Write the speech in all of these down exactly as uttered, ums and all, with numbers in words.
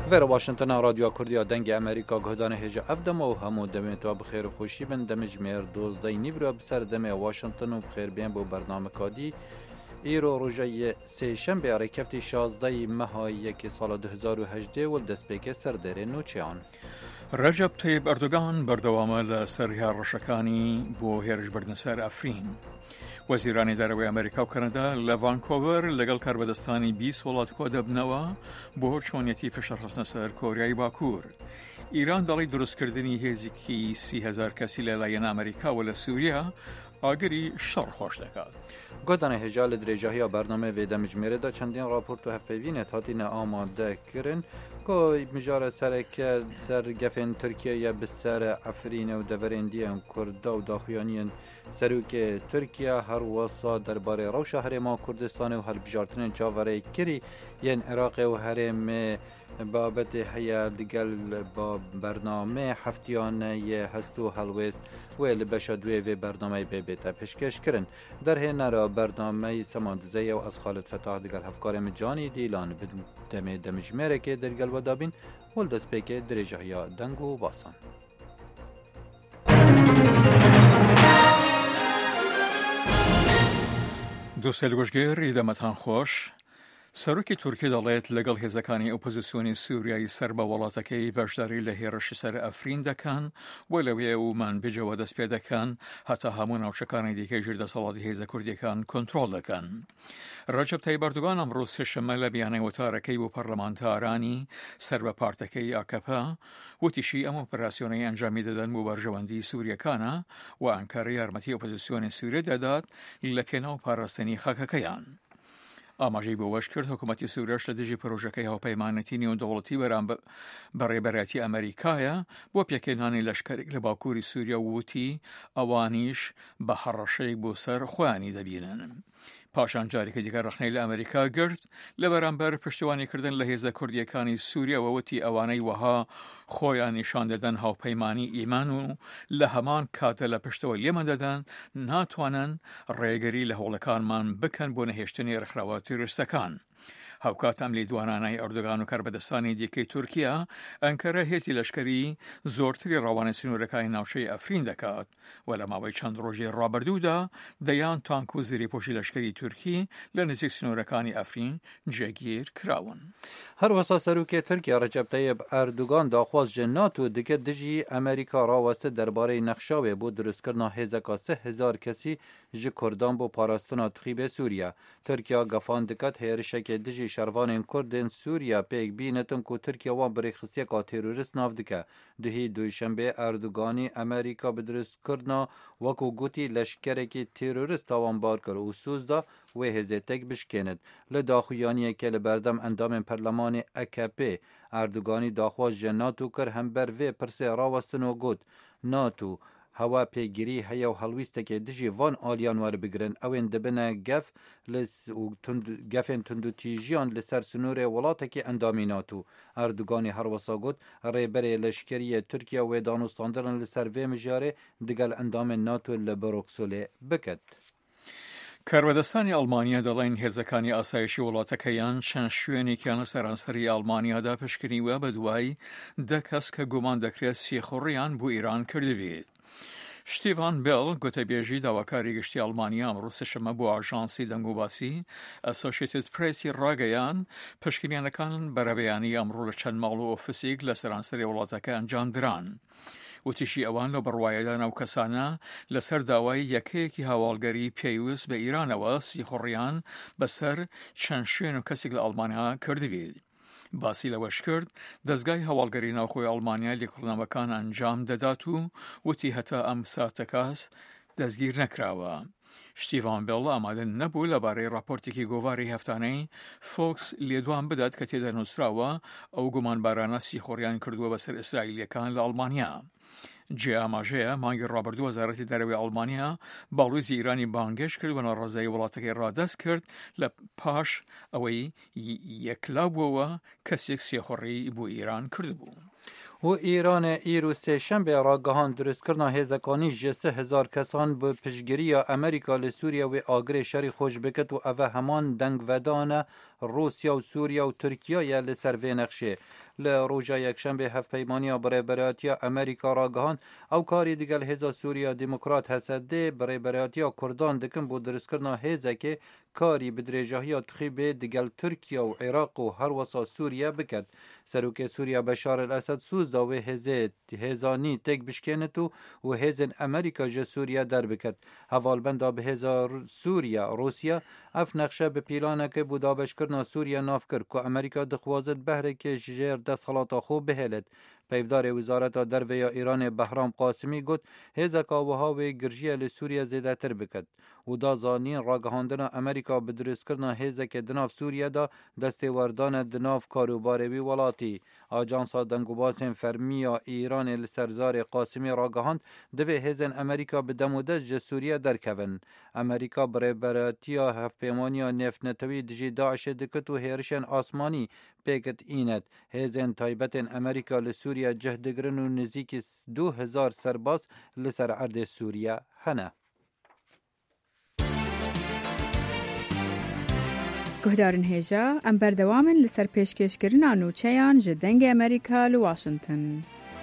ور واشنطن رادیو کردیا دنگ امریکا گهدان هجا افدم و همو دمت و بخیر و خوشی بن دمج میر دوزده نیورا بسر دم واشنطن و بخیر بین بو برنامه کادی ایرو روژه سه شنبه اره کفتی شازده ماه یک سال دو هزار و هجده و دست پیک سر دره نوچیان رجب طيب أردوغان بردوامە لە سەر هێڕەشەکانی بۆ هێرشبردنە سەر ئەفرین. وەزیرانی دەرەوەی ئەمریکا و کەنەدا لە ڤانکۆڤەر لەگەڵ کاربەدەستانی بیست وڵات کۆ دەبنەوە بۆ چۆنیەتی فشەرخستنە سەر کۆریای باکوور. ئیران دەڵی دروستکردنی هێزێکی سی هەزار کەسی لەلایەن ئەمریکا و لە سووریا ئاگری شەڕ خۆش دەکات. گۆدانە هێژا لە درێژاهی بەرنامە وێ دەمجمێرەدا چەندین راپۆرت و هەفپەیوینێت هاتینە ئامادەکردن کۆ مژارە سەرەکە سەرگەفێن تورکیایە بسەرە ئەفرینە و دەڤەرێندیان کووردا و داخویانیان سەرۆکێ تورکیا هەروەسا دەربارەی ڕەوشە هەرێما کوردستانê و هەڵبژارتنên çaverê kirî yên Iraqê û herêmê babetê heye digel bername heftiyanê yê hest û helwêst wê li beşa duê vê bernameyê bêbête pêşkêş kirin. Derhênera bernameyê sema dizeye û ez Xalid Fetah digel hevkarê min Canî Dîlan bi demê demijmêrekê dergel vedabîn û li destpêkê dirêjahiya deng û basan. دووسێ گۆژگێر ئیدەمەتان خۆش. سەرۆکی تورکی دەڵێت لەگەڵ هێزەکانی ئۆپۆزیسیۆنی سووریایی سەر بە وڵاتەکەی بەشداری لە هێرشی سەر ئەفرین دەکەن و لەوێ ومان بجەوە دەست پێ دەکەن هەتا هەموو ناوچەکانی دیکەی ژێر دەسەڵاتی هێزە کوردیەکان کۆنتڕۆڵ دەکەن. ڕەجەب تایب ئەردوغان ئەمڕۆ سێشەممە لە بیانەی وەتارەکەی بۆ پەرلەمانتارانی سەر بە پارتەکەی ئاکەپا وتیشی ئەم ئۆپەراسیۆنەی ئەنجامی دەدەن بۆ بەرژەوەندی سووریەکانە و ئەنکارە یارمەتی ئۆپۆزیسیۆنی سووریا دەدات لە پێناو پاراستنی خاکەکەیان. ئاماژەی بۆ وەش کرد حکوومەتی سووریاش لە دژی پرۆژەکەی هاوپەیمانەتی نێودەوڵەتی بەرام بەڕێبەرەتی ئەمریکایە بۆ پێکێنانی لەشکرێک لە باکووری سووریا وتی ئەوانیش بە هەڕەشەیەک بۆ سەر خۆیانی دەبینن. پاشان جارێکە دیکە ڕخنەی لە ئەمریکا گرت لە بەرامبەر پشتیوانیکردن لە هێزە کوردیەکانی سووریا وتی ئەوانەی وەها خۆیان نیشان دەدەن هاوپەیمانی ئیمان و لە هەمان کاتە لە پشتەوە لێمە دەدەن ناتوانن ڕێگەری لە هەوڵەکانمان بکەن بۆ نەهێشتنی ڕخراوە تروریستەکان. هەوکات ئەم لیدوانانەی ئەردوغان و کاربەدەستانی دیکەی تورکیا ئەنکەرە هێزی لەشکری زۆرتری ڕاوانە سنوورەکانی ناوچەی ئەفرین دەکات و لە ماوەی چەند ڕۆژی ڕابردوودا دەیان تانک و زیری پۆشی لەشکری تورکی لە نزیک سنوورەکانی ئەفرین جێگیر کراون. هەروەسا سەرۆکێ تورکیا ڕەجەب تایب ئەردوغان داخوازژە ناتۆ دکە دژی ئەمریکا ڕاوەستە دەربارەی نەخشاوێ بۆ دروستکردنا هێزەکە سێ هەزار کەسی ji Kurdan بۆ parastina tixîbê Sûriya. Tirkiya gefan diket hêrişekê dijî şervanên Kurdên Sûriya pêk bînetin ku Tirkiya wan birêxistiyeka terorîst nav dike. Dihî duyşembê Erdoganî Amerîka bi dirustkirina wekû gotî leşkerekî terorîst tawan bar kir û sûz da wê hêzê tek bişkênit. Li daxuyaniyekê li berdem endamên Perlemanê A K P Erdoganî daxwaz ji NATO kir hember vê pirsê rawestin û got NATO هوا پێگیری هەیە و هەڵویستێکی دژی وان ئالیان وەربگرن ئەوێن دەبنە گەف گەفێن توندوتیژیان لەسەر سنوورێ وڵاتێکی ئەندامی ناتو. ئەردوگانی هەروەسا گوت ڕێبەرێ لەشکریە تورکیا وێ دانوستاندنن لەسەر vê mijarê digel endamên NATO li Broksolê biket. کاربەدەستانی ئەڵمانیا دەڵێن هێزەکانی ئاسایشی وڵاتەکەیان چەند شوێنێکیان لە سەرانسەری ئەڵمانیادا پشکنیوە بە دوای دە کەس کە گومان دەکرێت سێخۆڕیان بۆ ئیران کردبێت. شتیڤان بێڵ گوتەبێژی داواکاری گشتی ئەڵمانیا ئەمڕۆ سێشەممە بۆ ئاژانسی دەنگوباسی ئەسۆشیێتد پرێسی ڕاگەیان پشکنیانەکان بەرەبەیانی ئەمڕۆ لە چەند ماڵ و ئۆفیسێک لە سەرانسەری وڵاتەکە ئەنجام دران. وتیشی ئەوان لە بڕواایەدا ناو کەسانە لەسەر داوای یەکەیەکی هاواڵگەری پێویست بە ئیرانەوە سیخۆڕیان بەسەر چەند شوێن و کەسێک لە ئەڵمانیا کردبێت. باسی لەوەش کرد دەستگای هەواڵگەری ناوخۆی ئەڵمانیا لێکۆڵینەوەکان ئەنجام دەدات و وتی هەتا ئەم ساتەکەس دەستگیر نەکراوە. شتیڤان بێڵ ئامادە نەبوو لەبارەی راپۆرتێکی گۆڤاری هەفتانەی فۆکس لێدوان بدات کە تێدا نووسراوە ئەو گومانبارانە سیخۆڕیان کردووە بەسەر ئیسرائیلیەکان لە ئەڵمانیا. جێ ئاماژەیە مانگی ڕابردووە وەزارەتی دەرەوەی ئەڵمانیا باڵوێزی ئیرانی بانگێش کرد و ناڕەزایی وڵاتەکەی ڕادەست کرد لە پاش ئەوەی یەکلا بووەوە کەسێک سێخۆڕی بۆ ئیران کردبوو. و ایران ایرو سه شنبه را گهان درست کرنا هزکانی جسه هزار کسان به پشگیری امریکا لسوریا و آگر شری خوش بکت و اوه همان دنگ ودان روسیا و سوریا و ترکیه یا لسر و نقشه لروجا یک شنبه هفت پیمانی برای برایاتیا امریکا را گهان او کاری دیگل هزا سوریا دموکرات هسده برای برایاتیا کردان دکن بود درست کرنا هزه که کاری بدرجاهی تخیبه دیگل ترکیه و عراق و هر وسا سوریا بکد سروک سوریا بشار الاسد سوز دا و هزه هزانی تک بشکنتو و هزن امریکا جه سوریا در بکد حوالبندا به هزار سوریا روسیا اف نقشه به پیلانه که بودا بشکرنا سوریا ناف کرد که امریکا دخوازد بهره که جر دست خلاطا خوب بهلد پیفدار وزارت درویا ایران بهرام قاسمی گفت هزکا و هاوی گرجیه لسوریا زیده تر بکد و دا زانین راگهاندن امریکا به درست کرنا هزک دناف سوریا دا دسته وردان دناف کاروباری ولاتی آجانسا دنگوباسین فرمیا ایران لسرزار قاسمی راگهاند دوی هزن امریکا به دمودش جه سوریا درکون امریکا برای براتیا هفت پیمانیا نفت نتوی دجی داعش دکت و هیرشن آسمانی پیکت اینت هزن تایبتن امریکا لسوریا جهدگرن و نزیک دو هزار سرباز لسر ارد سوریا هنه گهدارن هیجا ام بردوامن لسر پیشکشکرین آنوچهان جدنگ امریکا لواشنطن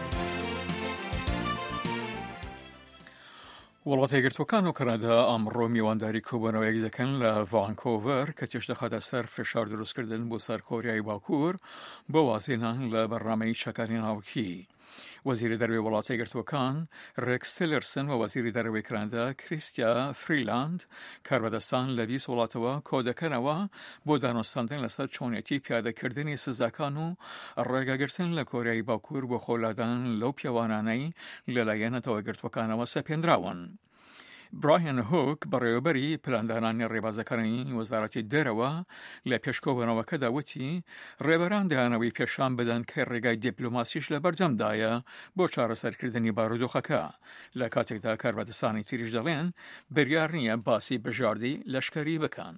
وڵاتی گرتوەکان و کەنادا ئەمڕۆ میوانداری کۆبوونەوەیەک دەکەن لە ڤانکۆڤەر کە چێژ دەخاتە سەر فشار دروستکردن بۆ سەر کۆریای باکوور بۆ وازێنان لە بەرنامەی چەکانی ناوکی. وەزیری دەروێ وڵاتی گرتوەکان ڕێکس تیلرسن و وەزیری دەروێی کەنادا کریستیا فریلاند کاربەدەستان لە بیست وڵاتەوە کۆ دەکەنەوە بۆ دانوستاندن لەسەر چۆنیەتی پیادەکردنی سزاکان و ڕێگەگرتن لە کۆریای باکوور بۆ خۆلادان لەو پیاوانانەی لەلایەن نەتەوە گرتوەکانەوە سەپێنراون. براین هوک بەڕێوەبەری پلاندانانی ڕێبازەکانی وەزارەتی دەرەوە لە پێشکۆبوونەوەکەدا وتی ڕێبەران دەیانەوەی پێشان بدەن کە ڕێگای دیپلۆماسیش لە بەردەمدایە بۆ چارەسەرکردنی بارودۆخەکە لە کاتێکدا کاربەدەستانی تریش دەڵێن بڕیار نییە باسی بژاردی لەشکری بکەن.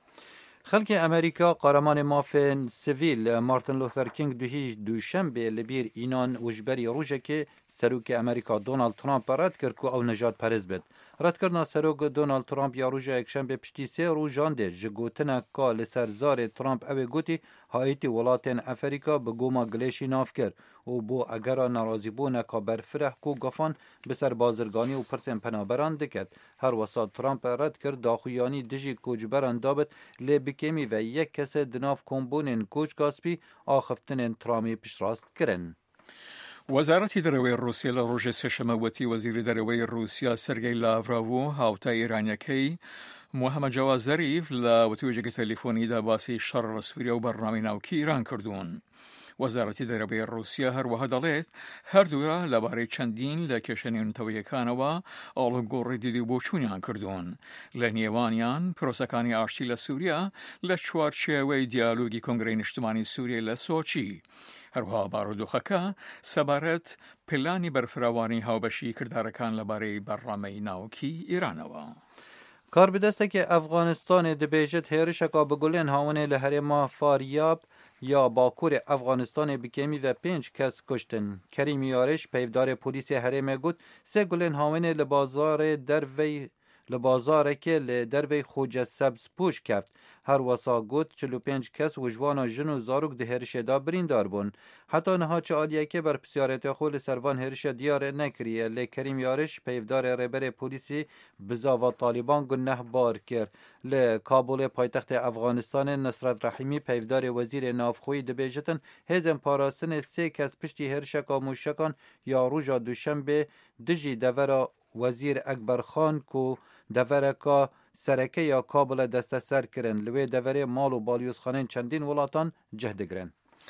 خلک امریکا قهرمان مافن سیویل مارتن لوثر کینگ دوهی دوشنبه لبیر اینان وجبری روژه که سروک امریکا دونالد ترامپ رد کرد که او نجات پرز بد. رد کردن سروک دونالد ترامپ یا روژه یکشنبه پشتی سه روژان ده جگوتنه که لسرزار ترامپ اوه گوتی هایتی ولاتین افریقا به گوما گلیشی ناف کرد و بو اگر نرازی بونه که برفره کو گفان بسر بازرگانی و پرسن پنابران دکد. هر وسط ترامپ رد کرد داخویانی دجی کوچبران دابد لی بکمی و یک کس دناف کمبونین کوچ گاسپی آخفتن ترامی پشراست کرن. وەزارەتی دەرەوەی رووسیا لە ڕۆژێ سێشەمە وەتی وەزیری دەرەوەی رووسیا سەرگەی لاڤڕۆڤ هاوتای ئێرانیەکەی محەممەد جاواز زەریف لە وتیوێژێکی تەلیفۆنیدا باسی شەڕ لە سووریا و بەرنامەی ناوکی ئیران کردوون. وەزارەتی دەرەوەی رووسیا هەروەها دەڵێت هەردوورە لەبارەی چەندین لە کێشەنێونەتەوەیەکانەوە ئاڵوگۆڕی دیدی بۆ چوونیان کردوون لە نێوانیان پرۆسەکانی ئاشتی لە سووریا لە چوارچێوەی دیالۆگی کۆنگرەی نیشتمانی سووریا لە سۆچی. هەروها بارودۆخەکە سەبارەت پلانی بەرفراوانی هاوبەشی کردارەکان لەبارەی بەرنامەی ناوکی ئیرانەوە. کاربدەستێکی ئەفغانستان دەبێژێت هێرشێکا بگولێن هاونێ لە هەرێما فاریاب یا باکوور افغانستان بکمی و پنج کس کشتن. کریم یارش پیفدار پلیس هرمه گوت سه گلن هاونه لبازار دروی لبازاره که لدروی خوجه سبز پوش کفت. هر وسا گوت چلو پنج کس وجوانا جن و زاروک ده هرشه دا بریندار بون. حتی نها چه آلیه که بر پسیارت خول سروان هرشه دیار نکریه. لی کریم یارش پیفدار ربر پلیسی بزا و طالبان گنه بار کرد. لی کابل پایتخت افغانستان نصرت رحیمی پیفدار وزیر نافخوی دبیجتن هزم پاراستن سه کس پشتی هرشکا موشکان یا روژا دوشنبه دجی دورا وزیر اکبر خان کو دورکا سرکه یا کابل دست سر کرن لوی دوره مال و بالیوز خانین چندین ولاتان جهدگرن.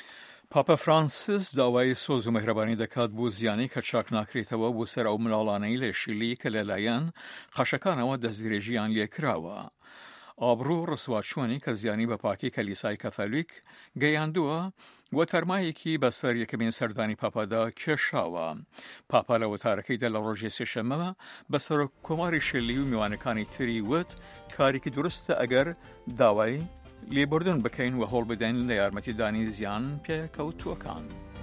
پاپا فرانسیس داوای سۆز و مهرەبانی دەکات بۆ زیانی کە چاک ناکرێتەوە بۆ سەر ئەو منداڵانەی لە شیلی کە لەلایەن خەشەکانەوە دەستدرێژیان لێکراوە. ئابڕوو ڕسواچوونی کە زیانی بە پاکی کەلیسای کەتۆلیک گەیاندووە و تەرمایەکی بەسەر یەکەمین سەردانی پاپادا کێشاوە. پاپا لە وەتارەکەیدا لە ڕۆژی سێشەممە بەسەر کۆماری شێلی و میوانەکانی تری وت کارێکی دروستە ئەگەر داوای لێبوردن بکەین و هەوڵ بدەین لە یارمەتیدانی زیان پێکەوتووەکان.